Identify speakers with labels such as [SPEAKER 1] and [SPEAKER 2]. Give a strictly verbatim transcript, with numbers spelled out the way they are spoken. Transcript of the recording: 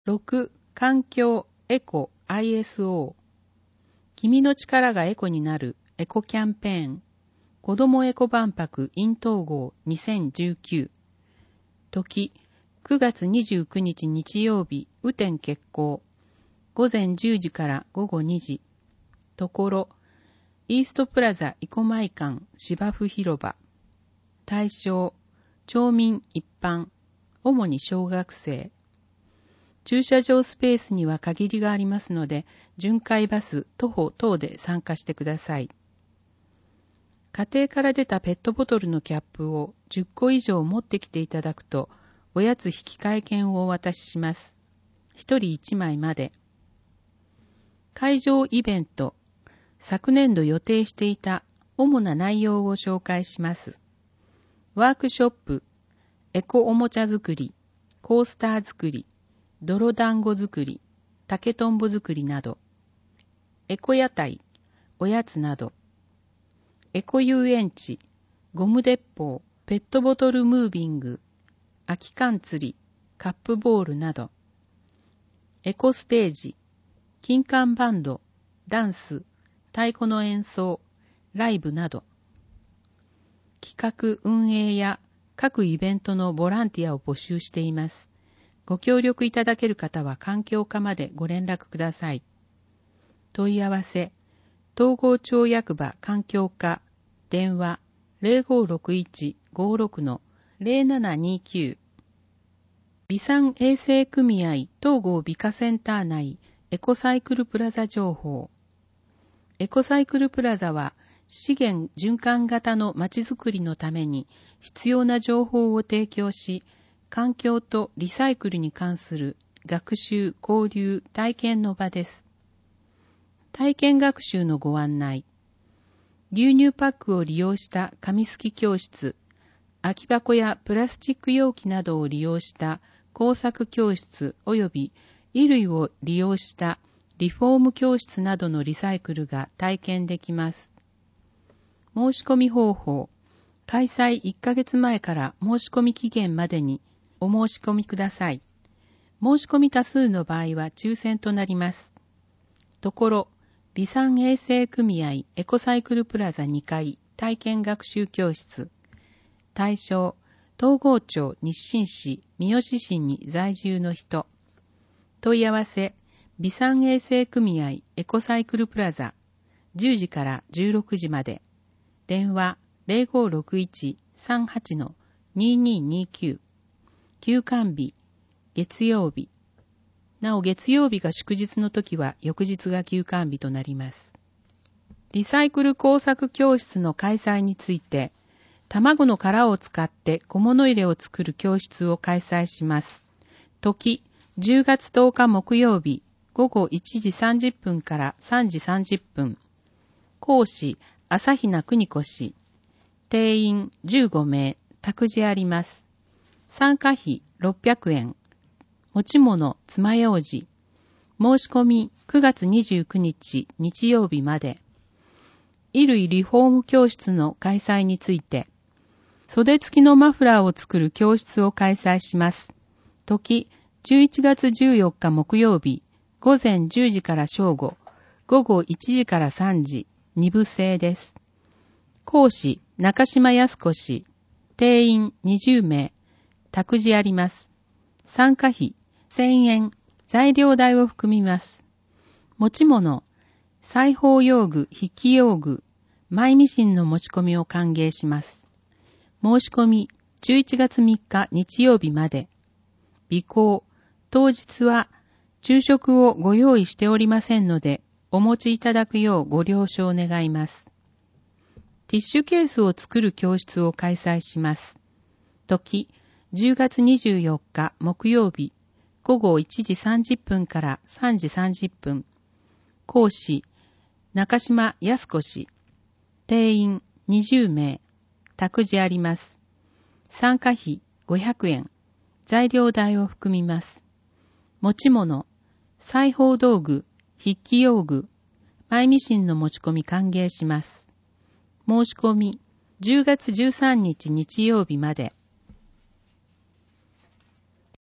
[SPEAKER 1] ろく、環境、エコ、アイエスオー。君の力がエコになる、エコキャンペーン。子どもエコ万博 in 統合にせんじゅうきゅう。時、くがつにじゅうくにち日曜日、雨天決行。午前じゅうじから午後にじ。ところ、イーストプラザ生駒館芝生広場。対象、町民一般、主に小学生。駐車場スペースには限りがありますので、巡回バス、徒歩等で参加してください。家庭から出たペットボトルのキャップをじゅっこ以上持ってきていただくと、おやつ引換券をお渡しします。ひとりいちまいまで。会場イベント、昨年度予定していた主な内容を紹介します。ワークショップ、エコおもちゃ作り、コースター作り、泥団子作り、竹とんぼ作りなど、エコ屋台、おやつなど、エコ遊園地、ゴム鉄砲、ペットボトルムービング、空き缶釣り、カップボールなど、エコステージ、金管バンド、ダンス、太鼓の演奏、ライブなど、企画運営や各イベントのボランティアを募集しています。ご協力いただける方は環境課までご連絡ください。問い合わせ、東郷町役場環境課、電話 ゼロごろくいち ごろく の ゼロななにきゅう。備産衛生組合東郷美化センター内エコサイクルプラザ情報。エコサイクルプラザは資源循環型のまちづくりのために必要な情報を提供し、環境とリサイクルに関する学習、交流、体験の場です。体験学習のご案内。牛乳パックを利用した紙すき教室、空き箱やプラスチック容器などを利用した工作教室及び衣類を利用したリフォーム教室などのリサイクルが体験できます。申し込み方法。開催いっかげつまえから申し込み期限までにお申し込みください。申し込み多数の場合は抽選となります。ところ、備産衛生組合エコサイクルプラザにかい体験学習教室。対象、東郷町日清市三好市に在住の人。問い合わせ、備産衛生組合エコサイクルプラザじゅうじからじゅうろくじまで。電話 ゼロごろくいち さんはち の にににきゅう。休館日、月曜日。なお月曜日が祝日の時は翌日が休館日となります。リサイクル工作教室の開催について、卵の殻を使って小物入れを作る教室を開催します。時、じゅうがつとおか木曜日、午後いちじさんじゅっぷんからさんじさんじゅっぷん。講師、朝比奈邦子氏。定員じゅうごめい、託児あります。参加費ろっぴゃくえん。持ち物、爪楊枝。申し込みくがつにじゅうくにち日曜日まで。衣類リフォーム教室の開催について、袖付きのマフラーを作る教室を開催します。時、じゅういちがつじゅうよっか木曜日、午前じゅうじから正午、午後いちじからさんじ、にぶ制です。講師、中島康子氏。定員にじゅうめい。託児あります。参加費せんえん。材料代を含みます。持ち物、裁縫用具、筆記用具、マイミシンの持ち込みを歓迎します。申し込みじゅういちがつみっか日曜日まで。備考、当日は昼食をご用意しておりませんので、お持ちいただくようご了承願います。ティッシュケースを作る教室を開催します。時、じゅうがつにじゅうよっか木曜日、午後いちじさんじゅっぷんからさんじさんじゅっぷん。講師、中島康子氏。定員にじゅうめい。託児あります。参加費ごひゃくえん。材料代を含みます。持ち物、裁縫道具、筆記用具、マイミシンの持ち込み歓迎します。申し込みじゅうがつじゅうさんにち日曜日まで。